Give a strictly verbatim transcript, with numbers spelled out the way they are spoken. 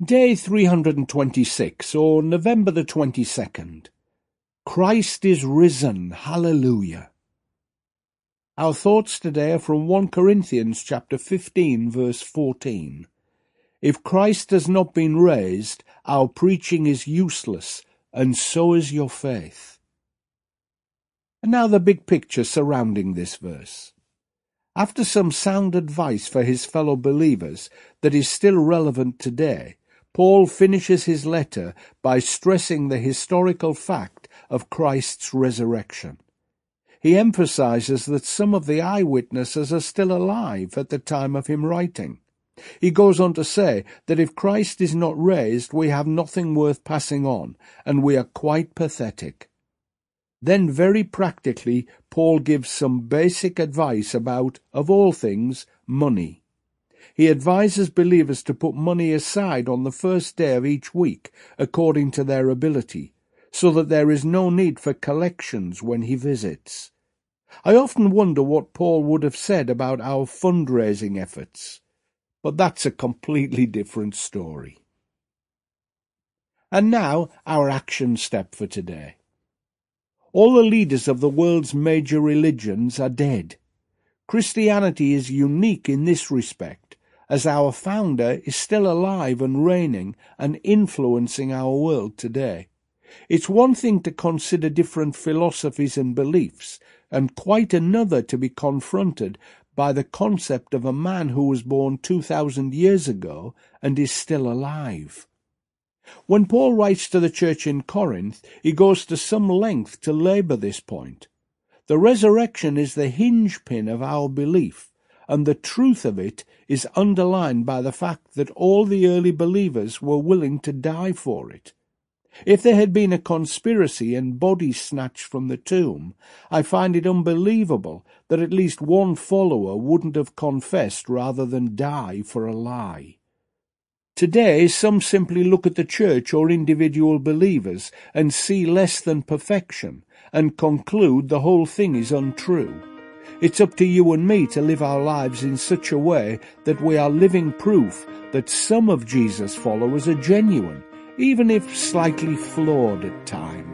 Day three hundred twenty-six, or November the twenty-second. Christ is risen, hallelujah. Our thoughts today are from First Corinthians chapter fifteen, verse fourteen. If Christ has not been raised, our preaching is useless, and so is your faith. And now the big picture surrounding this verse. After some sound advice for his fellow believers that is still relevant today, Paul finishes his letter by stressing the historical fact of Christ's resurrection. He emphasizes that some of the eyewitnesses are still alive at the time of him writing. He goes on to say that if Christ is not raised, we have nothing worth passing on, and we are quite pathetic. Then very practically, Paul gives some basic advice about, of all things, money. He advises believers to put money aside on the first day of each week, according to their ability, so that there is no need for collections when he visits. I often wonder what Paul would have said about our fundraising efforts, but that's a completely different story. And now, our action step for today. All the leaders of the world's major religions are dead. Christianity is unique in this respect, as our founder is still alive and reigning and influencing our world today. It's one thing to consider different philosophies and beliefs, and quite another to be confronted by the concept of a man who was born two thousand years ago and is still alive. When Paul writes to the church in Corinth, he goes to some length to labour this point. The resurrection is the hinge pin of our belief, and the truth of it is underlined by the fact that all the early believers were willing to die for it. If there had been a conspiracy and bodies snatched from the tomb, I find it unbelievable that at least one follower wouldn't have confessed rather than die for a lie. Today, some simply look at the church or individual believers and see less than perfection and conclude the whole thing is untrue. It's up to you and me to live our lives in such a way that we are living proof that some of Jesus' followers are genuine, even if slightly flawed at times.